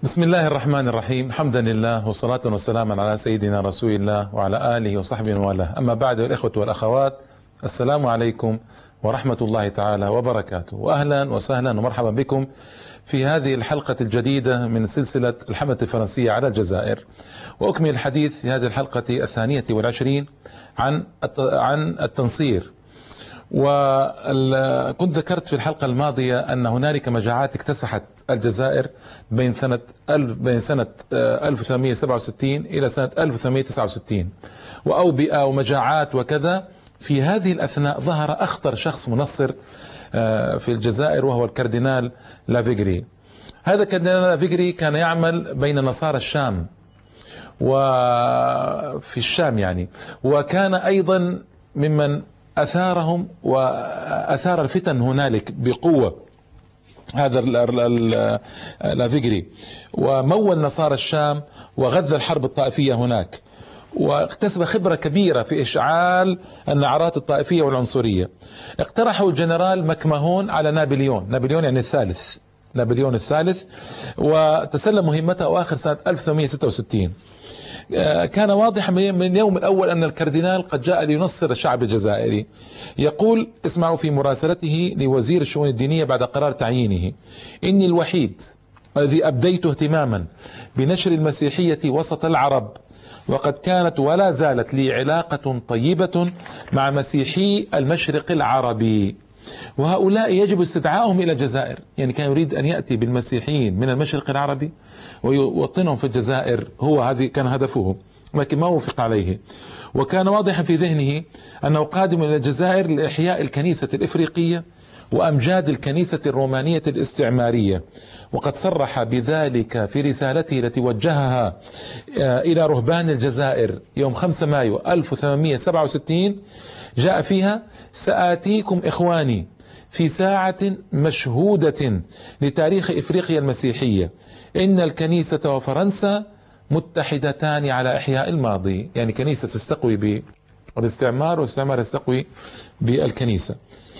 بسم الله الرحمن الرحيم، حمدا لله والصلاة والسلام على سيدنا رسول الله وعلى آله وصحبه وله. أما بعد، الإخوة والأخوات، السلام عليكم ورحمة الله تعالى وبركاته، وأهلا وسهلا ومرحبا بكم في هذه الحلقة الجديدة من سلسلة الحملة الفرنسية على الجزائر. وأكمل الحديث في هذه الحلقة 22 عن التنصير. وكنت ذكرت في الحلقة الماضية أن هنالك مجاعات اكتسحت الجزائر بين سنة 1867 إلى سنة 1869، وأوبئة ومجاعات وكذا. في هذه الأثناء ظهر أخطر شخص منصر في الجزائر، وهو الكاردينال لافيغري. هذا الكاردينال لافيغري كان يعمل بين نصارى الشام وفي الشام يعني، وكان أيضا ممن أثارهم وأثار الفتن هنالك بقوة. هذا لافيغري ومول نصارى الشام وغذى الحرب الطائفية هناك، واكتسب خبرة كبيرة في إشعال النعرات الطائفية والعنصرية. اقترحه الجنرال مكمهون على نابليون يعني نابليون الثالث، وتسلم مهمته أواخر سنة 1866. كان واضحا من اليوم الأول أن الكاردينال قد جاء لينصر الشعب الجزائري. يقول، اسمعوا في مراسلته لوزير الشؤون الدينية بعد قرار تعيينه: إني الوحيد الذي أبديت اهتماما بنشر المسيحية وسط العرب، وقد كانت ولا زالت لي علاقة طيبة مع مسيحي المشرق العربي، وهؤلاء يجب استدعائهم إلى الجزائر. يعني كان يريد أن يأتي بالمسيحيين من المشرق العربي ويوطنهم في الجزائر، هذه كان هدفه، لكن ما وفق عليه. وكان واضحا في ذهنه أنه قادم إلى الجزائر لإحياء الكنيسة الإفريقية وأمجاد الكنيسة الرومانية الاستعمارية، وقد صرح بذلك في رسالته التي وجهها إلى رهبان الجزائر يوم 5 مايو 1867. جاء فيها: سآتيكم إخواني في ساعة مشهودة لتاريخ إفريقيا المسيحية، إن الكنيسة وفرنسا متحدتان على إحياء الماضي. يعني كنيسة تستقوي بالاستعمار، والاستعمار يستقوي بالكنيسة.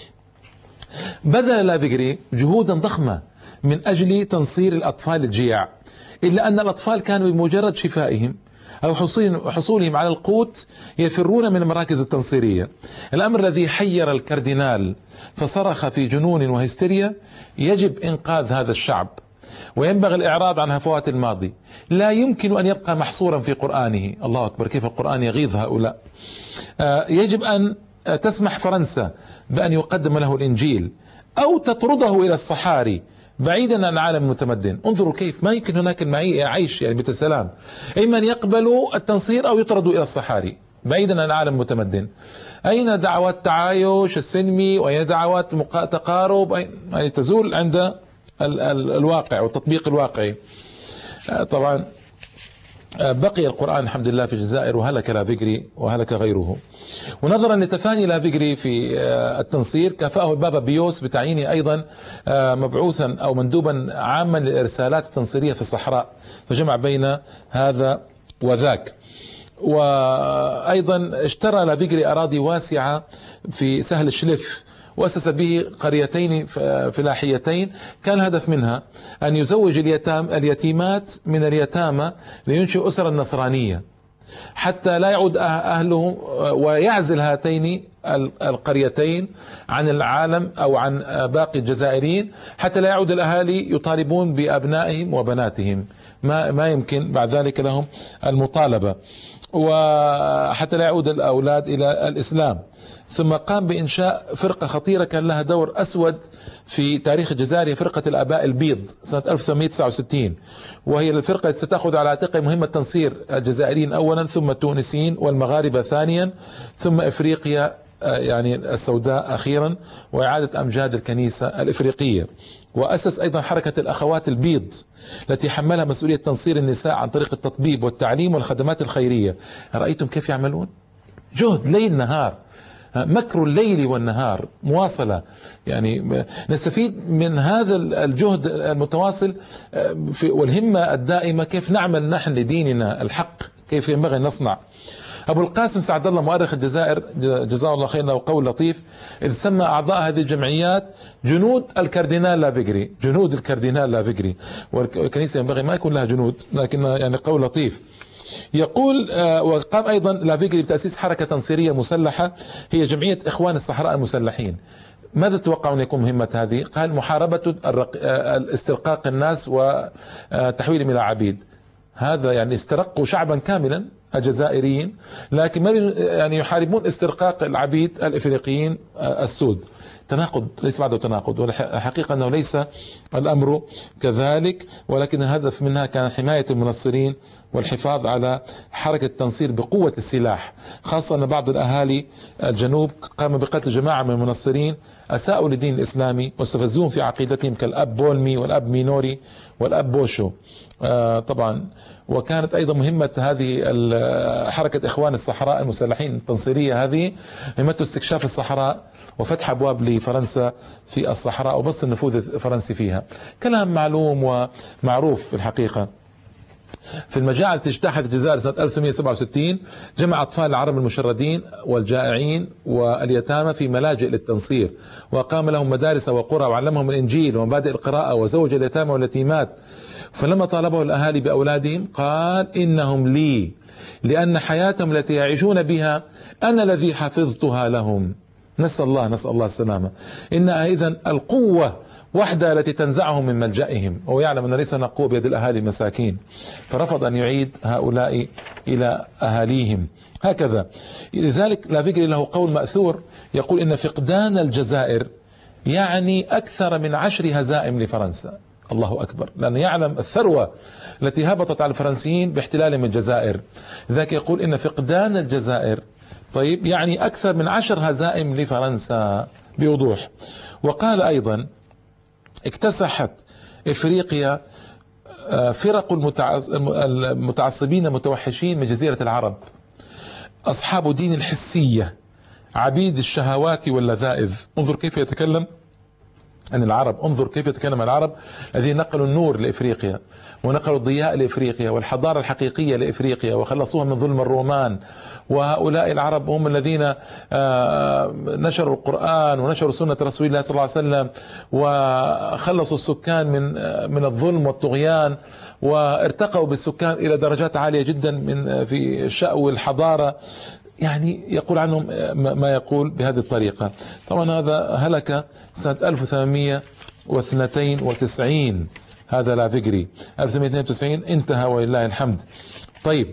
بذل لافيغري جهودا ضخمة من أجل تنصير الأطفال الجياع، إلا أن الأطفال كانوا بمجرد شفائهم أو حصولهم على القوت يفرون من المراكز التنصيرية. الأمر الذي حير الكاردينال، فصرخ في جنون وهستيريا: يجب إنقاذ هذا الشعب، وينبغي الإعراض عن هفوات الماضي، لا يمكن أن يبقى محصورا في قرآنه. الله أكبر، كيف القرآن يغيظ هؤلاء. يجب أن تسمح فرنسا بأن يقدم له الإنجيل، أو تطرده إلى الصحاري بعيدا عن العالم المتمدن. انظروا كيف ما يمكن هناك عيش يعني بالسلام. إما أن يقبلوا التنصير أو يطردوا إلى الصحاري بعيدا عن العالم المتمدن. أين دعوات التعايش السلمي، وأين دعوات تقارب؟ أي تزول عند الواقع والتطبيق الواقعي. طبعا بقي القرآن الحمد لله في الجزائر، وهلك لافيغري وهلك غيره. ونظرا لتفاني لافيغري في التنصير، كافأه البابا بيوس بتعيينه أيضا مبعوثا أو مندوبا عاما للإرسالات التنصيرية في الصحراء، فجمع بين هذا وذاك. وأيضا اشترى لافيغري أراضي واسعة في سهل الشلف، وأسس به قريتين فلاحيتين. كان الهدف منها أن يزوج اليتيمات من اليتامى لينشئ أسرا نصرانية، حتى لا يعود أهله، ويعزل هاتين القريتين عن العالم أو عن باقي الجزائريين، حتى لا يعود الأهالي يطالبون بأبنائهم وبناتهم، ما يمكن بعد ذلك لهم المطالبة، وحتى لا يعود الأولاد إلى الإسلام. ثم قام بإنشاء فرقة خطيرة كان لها دور أسود في تاريخ الجزائر، فرقة الآباء البيض سنة 1869، وهي الفرقة التي ستأخذ على عاتقها مهمة تنصير الجزائريين أولا، ثم التونسيين والمغاربة ثانيا، ثم إفريقيا يعني السوداء أخيرا، وإعادة أمجاد الكنيسة الإفريقية. وأسس أيضا حركة الأخوات البيض التي حملها مسؤولية تنصير النساء عن طريق التطبيب والتعليم والخدمات الخيرية. رأيتم كيف يعملون؟ جهد ليل نهار، مكر الليل والنهار مواصلة. يعني نستفيد من هذا الجهد المتواصل والهمة الدائمة، كيف نعمل نحن لديننا الحق، كيف ينبغي أن نصنع. أبو القاسم سعد الله مؤرخ الجزائر جزاه الله خيرا له قول لطيف، إذ سمى أعضاء هذه الجمعيات جنود الكاردينال لافيغري، جنود الكاردينال لافيغري، والكنيسة ينبغي ما يكون لها جنود، لكن يعني قول لطيف. يقول وقام أيضا لافيغري بتأسيس حركة تنصيرية مسلحة هي جمعية إخوان الصحراء المسلحين. ماذا تتوقعون يكون مهمة هذه؟ قال محاربة استرقاق الناس وتحويلهم إلى عبيد. هذا يعني استرقوا شعبا كاملا الجزائريين، لكن ما يعني يحاربون استرقاق العبيد الإفريقيين السود. تناقض، ليس بعده تناقض، والحقيقة أنه ليس الأمر كذلك، ولكن الهدف منها كان حماية المنصرين والحفاظ على حركة التنصير بقوة السلاح، خاصة أن بعض الأهالي الجنوب قام بقتل جماعة من المنصرين أساءوا للدين الإسلامي واستفزوهم في عقيدتهم كالأب بولمي والأب مينوري والأب بوشو. طبعا. وكانت أيضا مهمة هذه حركة إخوان الصحراء المسلحين التنصيرية هذه مهمته استكشاف الصحراء وفتح أبواب لفرنسا في الصحراء وبث النفوذ الفرنسي فيها. كلام معلوم ومعروف في الحقيقة. في المجاعة التي اجتاحت الجزائر سنة 1867 جمع أطفال العرب المشردين والجائعين واليتامى في ملاجئ للتنصير، وأقام لهم مدارس وقرى وعلمهم الإنجيل ومبادئ القراءة، وزوج اليتامى واليتيمات. فلما طالبه الأهالي بأولادهم قال إنهم لي، لأن حياتهم التي يعيشون بها أنا الذي حفظتها لهم. نسأل الله السلامة. إنها إذن القوة وحدة التي تنزعهم من ملجئهم، ويعلم أن ليس هناك قوة بيد الأهالي المساكين، فرفض أن يعيد هؤلاء إلى أهاليهم. هكذا. لذلك لافيغري له قول مأثور يقول إن فقدان الجزائر يعني أكثر من 10 هزائم لفرنسا. الله أكبر، لأنه يعلم الثروة التي هبطت على الفرنسيين باحتلالهم الجزائر. لذلك يقول إن فقدان الجزائر طيب يعني أكثر من 10 هزائم لفرنسا بوضوح. وقال أيضا اكتسحت إفريقيا فرق المتعصبين المتوحشين من جزيرة العرب، أصحاب دين الحسية، عبيد الشهوات واللذائذ. انظر كيف يتكلم عن العرب، انظر كيف يتكلم عن العرب الذين نقلوا النور لإفريقيا ونقلوا الضياء لإفريقيا والحضارة الحقيقية لإفريقيا وخلصوها من ظلم الرومان. وهؤلاء العرب هم الذين نشروا القرآن ونشروا سنة رسول الله صلى الله عليه وسلم وخلصوا السكان من الظلم والطغيان، وارتقوا بالسكان إلى درجات عالية جدا من في شأو الحضارة. يعني يقول عنهم ما يقول بهذه الطريقة. طبعا هذا هلك سنة 1892، هذا لافيغري 1892 انتهى ولله الحمد. طيب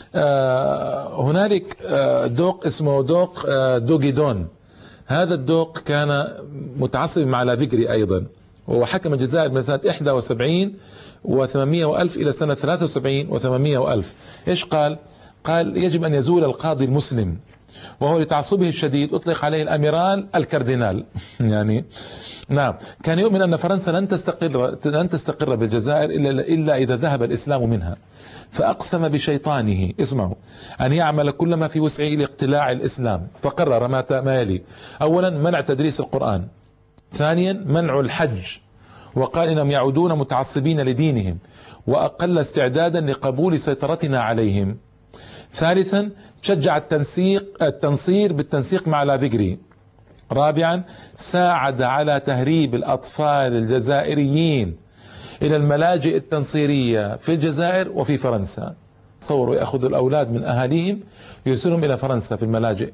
هنالك دوق اسمه دوق دوغيدون. هذا الدوق كان متعصب مع لافيغري أيضا، وحكم الجزائر من سنة 71 و800 وألف إلى سنة 73 و800 وألف. إيش قال؟ قال يجب أن يزول القاضي المسلم، وهو لتعصبه الشديد أطلق عليه الأميرال الكاردينال. يعني نعم، كان يؤمن أن فرنسا لن تستقر بالجزائر إلا إذا ذهب الإسلام منها، فأقسم بشيطانه، اسمعوا، أن يعمل كل ما في وسعه لاقتلاع الإسلام. فقرر ما يلي: أولا منع تدريس القرآن، ثانيا منع الحج، وقال إنهم يعودون متعصبين لدينهم وأقل استعدادا لقبول سيطرتنا عليهم، ثالثا شجع التنصير بالتنسيق مع لافيغري، رابعا ساعد على تهريب الأطفال الجزائريين إلى الملاجئ التنصيرية في الجزائر وفي فرنسا. تصوروا يأخذ الأولاد من أهاليهم يرسلهم إلى فرنسا في الملاجئ،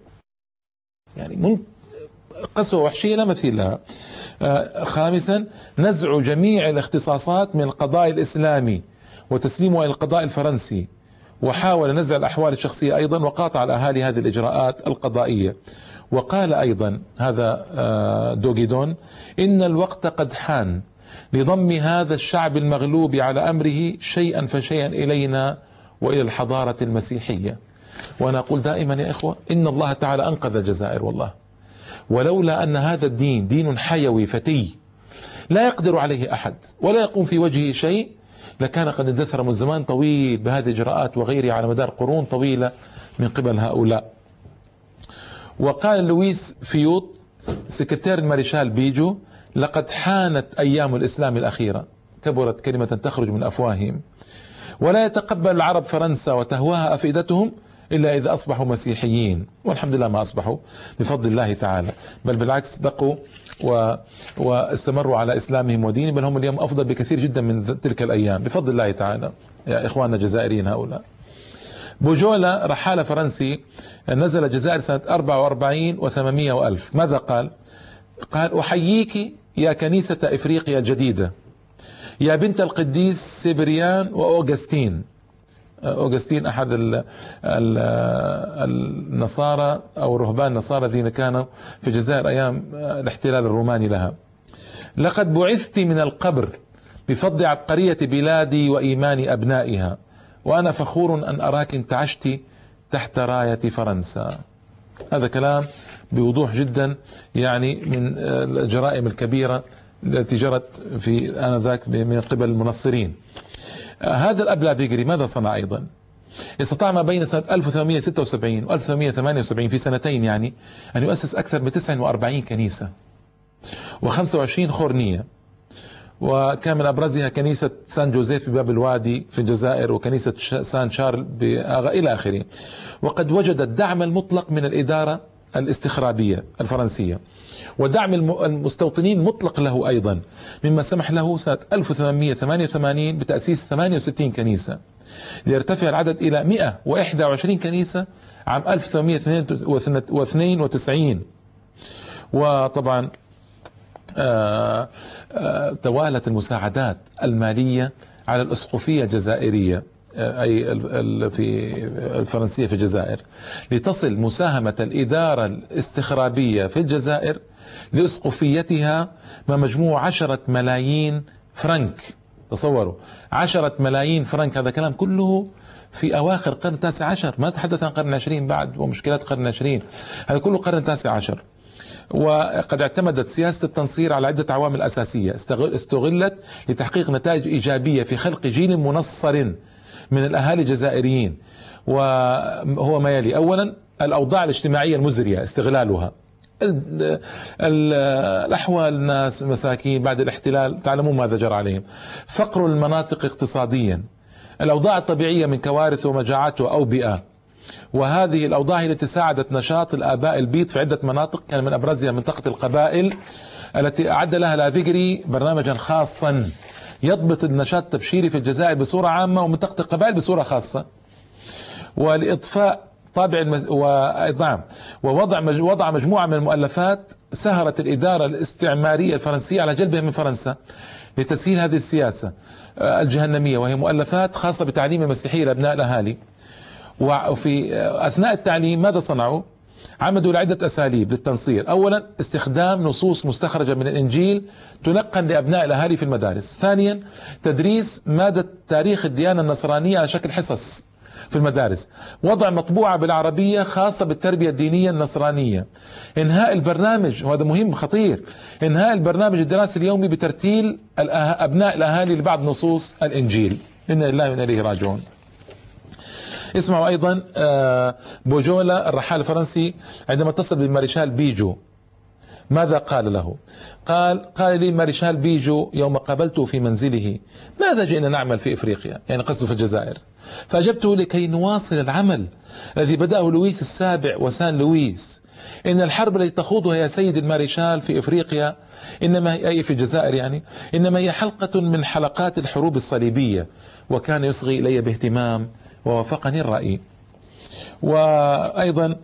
يعني قسوة وحشية لا مثيل لها. خامسا نزع جميع الاختصاصات من القضاء الإسلامي وتسليمه إلى القضاء الفرنسي، وحاول نزع الأحوال الشخصية أيضا، وقاطع الأهالي هذه الإجراءات القضائية. وقال أيضا هذا دوغيدون: إن الوقت قد حان لضم هذا الشعب المغلوب على أمره شيئا فشيئا إلينا وإلى الحضارة المسيحية. وأنا أقول دائما يا إخوة، إن الله تعالى أنقذ الجزائر والله، ولولا أن هذا الدين دين حيوي فتي لا يقدر عليه أحد ولا يقوم في وجهه شيء، لكان قد اندثر من زمان طويل بهذه الإجراءات وغيرها على مدار قرون طويلة من قبل هؤلاء. وقال لويس فيوط سكرتير المارشال بيجو: لقد حانت أيام الإسلام الأخيرة. كبرت كلمة تخرج من أفواههم. ولا يتقبل العرب فرنسا وتهواها أفئدتهم إلا إذا أصبحوا مسيحيين، والحمد لله ما أصبحوا بفضل الله تعالى، بل بالعكس بقوا واستمروا على إسلامهم ودينهم، بل هم اليوم أفضل بكثير جدا من تلك الأيام بفضل الله تعالى يا إخواننا الجزائريين هؤلاء. بوجولا رحالة فرنسي نزل الجزائر سنة 44 و800 وألف. ماذا قال؟ قال: أحييك يا كنيسة إفريقيا الجديدة، يا بنت القديس سيبريان وأوغسطين. أوغسطين أحد النصارى أو رهبان النصارى الذين كانوا في الجزائر أيام الاحتلال الروماني لها. لقد بعثت من القبر بفضل عبقرية بلادي وإيمان أبنائها، وأنا فخور أن أراك انتعشت تحت راية فرنسا. هذا كلام بوضوح جدا يعني من الجرائم الكبيرة التي جرت في آنذاك من قبل المنصرين. هذا الأب لافيغري ماذا صنع أيضا؟ استطاع ما بين سنة 1876 و 1878 في سنتين يعني أن يؤسس أكثر من 49 كنيسة و25 خورنية، وكان من أبرزها كنيسة سان جوزيف بباب الوادي في الجزائر، وكنيسة سان شارل إلى آخره. وقد وجد الدعم المطلق من الإدارة الاستخرابية الفرنسية، ودعم المستوطنين مطلق له أيضا، مما سمح له سنة 1888 بتأسيس 68 كنيسة، ليرتفع العدد إلى 121 كنيسة عام 1892. وطبعا توالت المساعدات المالية على الأسقفية الجزائرية أي في الفرنسية في الجزائر، لتصل مساهمة الإدارة الاستخرابية في الجزائر لأسقفيتها ما مجموع 10 ملايين فرنك. تصوروا 10 ملايين فرنك، هذا كلام كله في أواخر القرن التاسع عشر، ما تحدث عن القرن العشرين بعد ومشكلات القرن العشرين، هذا كله القرن التاسع عشر. وقد اعتمدت سياسة التنصير على عدة عوامل أساسية استغلت لتحقيق نتائج إيجابية في خلق جيل منصر من الأهالي الجزائريين، وهو ما يلي: أولا الأوضاع الاجتماعية المزرية استغلالها، الأحوال، الناس مساكين بعد الاحتلال تعلمون ماذا جرى عليهم، فقر المناطق اقتصاديا، الأوضاع الطبيعية من كوارث ومجاعات وأوبئة، وهذه الأوضاع التي ساعدت نشاط الآباء البيض في عدة مناطق، كان من أبرزها منطقة القبائل التي أعد لها لافيغري برنامجا خاصا يضبط النشاط التبشيري في الجزائر بصورة عامة ومنطقة القبائل بصورة خاصة، ولإطفاء طابع ووضع مجموعة من المؤلفات سهرت الإدارة الاستعمارية الفرنسية على جلبها من فرنسا لتسهيل هذه السياسة الجهنمية، وهي مؤلفات خاصة بتعليم المسيحية لأبناء الأهالي. وفي أثناء التعليم ماذا صنعوا؟ عمدوا لعدة أساليب للتنصير: أولا استخدام نصوص مستخرجة من الإنجيل تلقن لأبناء الأهالي في المدارس. ثانيا تدريس مادة تاريخ الديانة النصرانية على شكل حصص في المدارس، وضع مطبوعة بالعربية خاصة بالتربية الدينية النصرانية. إنهاء البرنامج، وهذا مهم خطير، إنهاء البرنامج الدراسي اليومي بترتيل أبناء الأهالي لبعض نصوص الإنجيل. إنا لله وإنا إليه راجعون. اسمعوا أيضا بوجولا الرحال الفرنسي عندما اتصل بالمارشال بيجو ماذا قال له؟ قال لي المارشال بيجو يوم قابلته في منزله: ماذا جئنا نعمل في إفريقيا؟ يعني قصده في الجزائر. فأجبته: لكي نواصل العمل الذي بدأه لويس السابع وسان لويس. إن الحرب التي تخوضها يا سيد المارشال في إفريقيا إنما هي في الجزائر يعني إنما هي حلقة من حلقات الحروب الصليبية. وكان يصغي إلي باهتمام ووافقني الرأي. وأيضا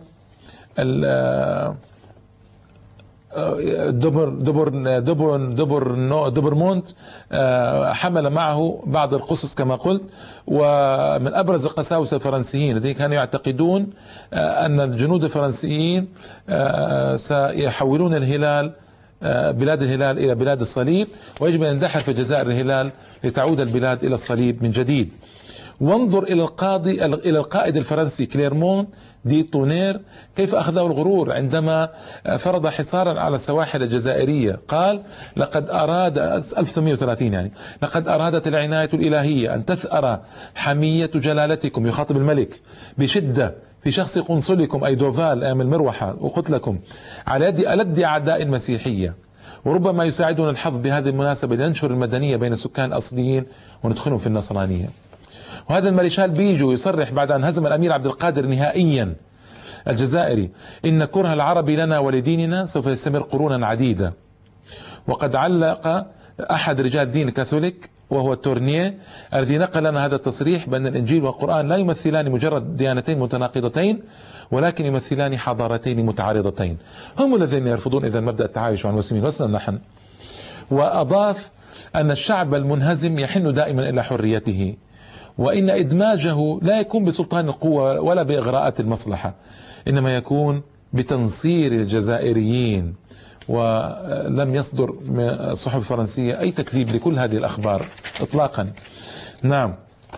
دوبرمونت حمل معه بعض القصص كما قلت، ومن أبرز القساوسة الفرنسيين الذين كانوا يعتقدون أن الجنود الفرنسيين سيحولون الهلال بلاد الهلال إلى بلاد الصليب، ويجب أن يندحر في الجزائر الهلال لتعود البلاد إلى الصليب من جديد. وانظر إلى القائد الفرنسي كليرمون دي طونير كيف أخذه الغرور عندما فرض حصارا على السواحل الجزائرية. قال: لقد أراد 1830 يعني لقد أرادت العناية الإلهية أن تثأر حمية جلالتكم، يخاطب الملك بشدة في شخص قنصلكم أي دوفال أيام المروحة وقتلكم على يد ألد أعداء المسيحية، وربما يساعدنا الحظ بهذه المناسبة لننشر المدنية بين السكان الأصليين وندخلهم في النصرانية. وهذا الماريشال بيجو يصرح بعد أن هزم الأمير عبد القادر نهائيا الجزائري: إن كره العرب لنا ولديننا سوف يستمر قرونا عديدة. وقد علق أحد رجال الدين الكاثوليك وهو تورنيه الذي نقل لنا هذا التصريح بأن الإنجيل والقرآن لا يمثلان مجرد ديانتين متناقضتين، ولكن يمثلان حضارتين متعارضتين. هم الذين يرفضون إذا مبدأ التعايش مع المسلمين، لسنا نحن. وأضاف أن الشعب المنهزم يحن دائما إلى حريته، وإن إدماجه لا يكون بسلطان القوة ولا بإغراءات المصلحة، إنما يكون بتنصير الجزائريين. ولم يصدر من الصحف الفرنسية أي تكذيب لكل هذه الأخبار إطلاقا. نعم.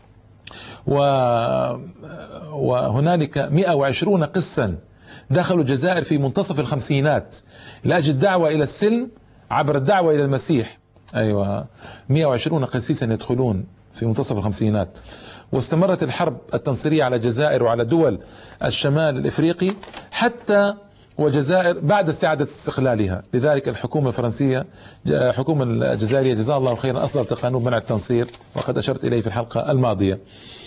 وهنالك 120 قسا دخلوا الجزائر في منتصف الخمسينات لأجل الدعوة إلى السلم عبر الدعوة إلى المسيح. أيوة، 120 قسيسا يدخلون في منتصف الخمسينات. واستمرت الحرب التنصيرية على الجزائر وعلى دول الشمال الإفريقي حتى والجزائر بعد استعادة استقلالها. لذلك الحكومة الفرنسية، الحكومة الجزائرية جزاها الله خيرا، أصدرت قانون منع التنصير، وقد أشرت إليه في الحلقة الماضية.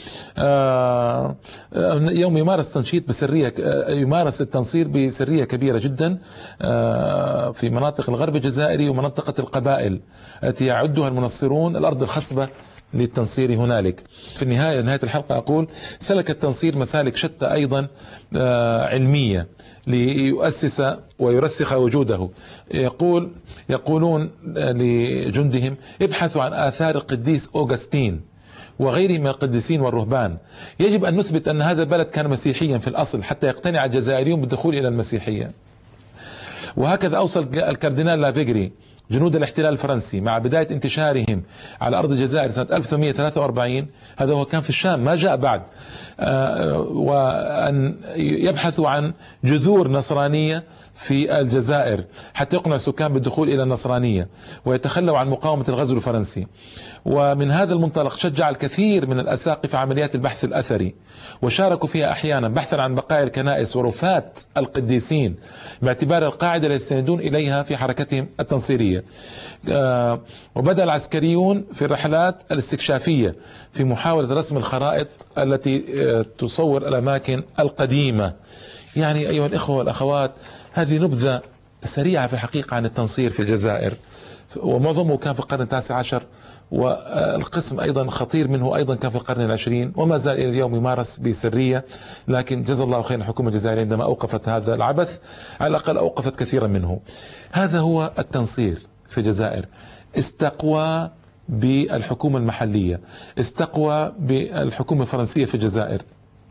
يوم يمارس تنشيط بسرية، يمارس التنصير بسرية كبيرة جدا في مناطق الغرب الجزائري ومنطقة القبائل التي يعدها المنصرون الأرض الخصبة للتنصير هنالك. في النهاية، نهاية الحلقة أقول: سلك التنصير مسالك شتى أيضا علمية ليؤسس ويرسخ وجوده. يقولون لجندهم: ابحثوا عن آثار القديس أوغسطين وغيره من القديسين والرهبان. يجب أن نثبت أن هذا البلد كان مسيحيا في الأصل حتى يقتنع الجزائريون بالدخول إلى المسيحية. وهكذا أوصل الكاردينال لافيغري جنود الاحتلال الفرنسي مع بداية انتشارهم على أرض الجزائر سنة 1843، هذا هو كان في الشام ما جاء بعد، وأن يبحثوا عن جذور نصرانية في الجزائر حتى يقنع السكان بالدخول إلى النصرانية ويتخلوا عن مقاومة الغزو الفرنسي. ومن هذا المنطلق شجع الكثير من الأساقفة عمليات البحث الأثري، وشاركوا فيها أحيانا بحثا عن بقايا الكنائس ورفات القديسين باعتبار القاعدة التي يستندون إليها في حركتهم التنصيرية. وبدأ العسكريون في الرحلات الاستكشافية في محاولة رسم الخرائط التي تصور الأماكن القديمة. يعني أيها الإخوة والأخوات، هذه نبذة سريعة في الحقيقة عن التنصير في الجزائر، ومعظمه كان في القرن التاسع عشر، والقسم أيضا خطير منه أيضا كان في القرن العشرين، وما زال إلى اليوم يمارس بسرية. لكن جزا الله خيرا الحكومة الجزائرية عندما أوقفت هذا العبث، على الأقل أوقفت كثيرا منه. هذا هو التنصير في الجزائر. استقوى بالحكومة المحلية، استقوى بالحكومة الفرنسية في الجزائر،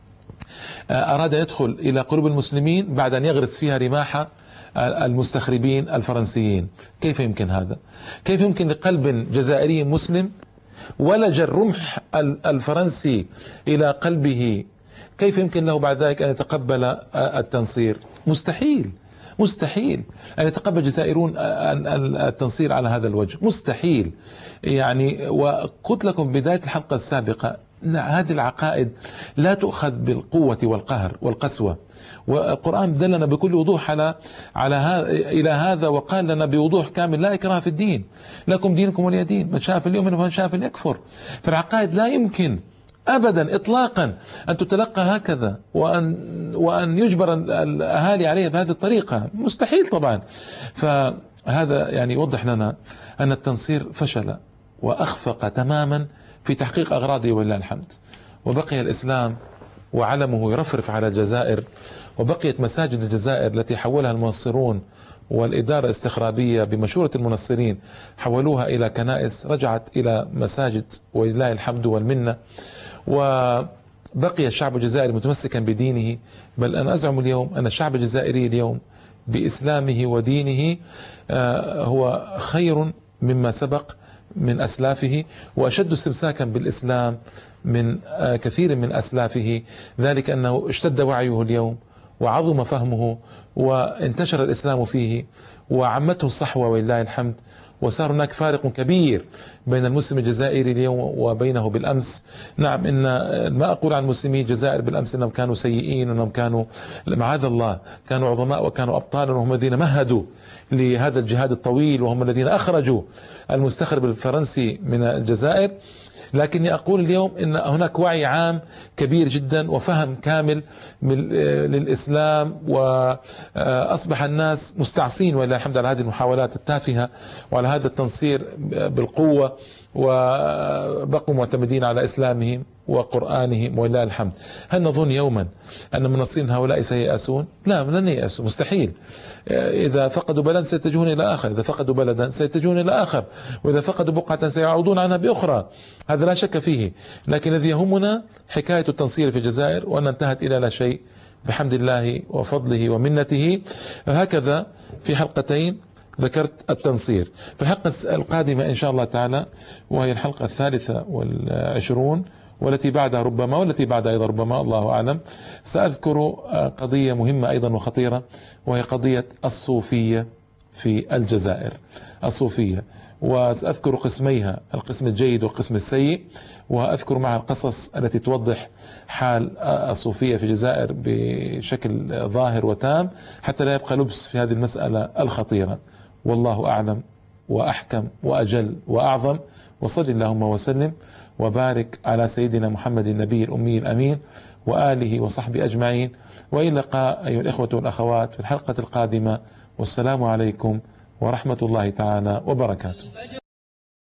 أراد يدخل إلى قلوب المسلمين بعد أن يغرس فيها رماح المستخربين الفرنسيين. كيف يمكن هذا؟ كيف يمكن لقلب جزائري مسلم ولج الرمح الفرنسي إلى قلبه، كيف يمكن له بعد ذلك أن يتقبل التنصير؟ مستحيل، مستحيل أن يتقبل الجزائرون التنصير على هذا الوجه، مستحيل. يعني وقلت لكم بداية الحلقة السابقة أن هذه العقائد لا تؤخذ بالقوة والقهر والقسوة، والقرآن دلنا بكل وضوح إلى هذا، وقال لنا بوضوح كامل: لا إكراه في الدين، لكم دينكم ولي دين، من شاء فليؤمن ومن شاء فليكفر. فالعقائد لا يمكن أبدا إطلاقا أن تتلقى هكذا وأن يجبر الأهالي عليها بهذه الطريقة، مستحيل طبعا. فهذا يعني يوضح لنا أن التنصير فشل وأخفق تماما في تحقيق أغراضه ولله الحمد، وبقي الإسلام وعلمه يرفرف على الجزائر، وبقيت مساجد الجزائر التي حولها المنصرون والإدارة الاستخرابية بمشورة المنصرين حولوها إلى كنائس، رجعت إلى مساجد ولله الحمد والمنة. وبقي الشعب الجزائري متمسكا بدينه، بل أنا أزعم اليوم أن الشعب الجزائري اليوم بإسلامه ودينه هو خير مما سبق من أسلافه، وأشد استمساكا بالإسلام من كثير من أسلافه، ذلك أنه اشتد وعيه اليوم وعظم فهمه وانتشر الإسلام فيه وعمته الصحوة ولله الحمد، وصار هناك فارق كبير بين المسلم الجزائري اليوم وبينه بالأمس. نعم، إن ما أقول عن مسلمي الجزائر بالأمس أنهم كانوا سيئين، وأنهم كانوا معاذ الله كانوا عظماء وكانوا أبطالا، وهم الذين مهدوا لهذا الجهاد الطويل، وهم الذين أخرجوا المستخرب الفرنسي من الجزائر. لكني أقول اليوم إن هناك وعي عام كبير جدا وفهم كامل للإسلام، وأصبح الناس مستعصين ولله الحمد على هذه المحاولات التافهة وعلى هذا التنصير بالقوة، وبقوا معتمدين على إسلامهم وقرآنهم ولله الحمد. هل نظن يوما أن منصرين هؤلاء سييأسون؟ لا، لن ييأسوا، مستحيل. إذا فقدوا بلدا سيتجهون إلى آخر، إذا فقدوا بلدا سيتجهون إلى آخر، وإذا فقدوا بقعة سيعودون عنها بأخرى، هذا لا شك فيه. لكن الذي يهمنا حكاية التنصير في الجزائر، وأن انتهت إلى لا شيء بحمد الله وفضله ومنته. هكذا في حلقتين ذكرت التنصير. في الحلقة القادمة إن شاء الله تعالى، وهي الحلقة 23 والتي بعدها ربما والتي بعدها أيضا ربما، الله أعلم، سأذكر قضية مهمة أيضا وخطيرة، وهي قضية الصوفية في الجزائر. الصوفية، وسأذكر قسميها، القسم الجيد والقسم السيء، وأذكر مع القصص التي توضح حال الصوفية في الجزائر بشكل ظاهر وتام، حتى لا يبقى لبس في هذه المسألة الخطيرة. والله أعلم وأحكم وأجل وأعظم. وصل اللهم وسلم وبارك على سيدنا محمد النبي الأمي الأمين وآله وصحبه أجمعين، وإلى اللقاء أيها الإخوة والأخوات في الحلقة القادمة، والسلام عليكم ورحمة الله تعالى وبركاته.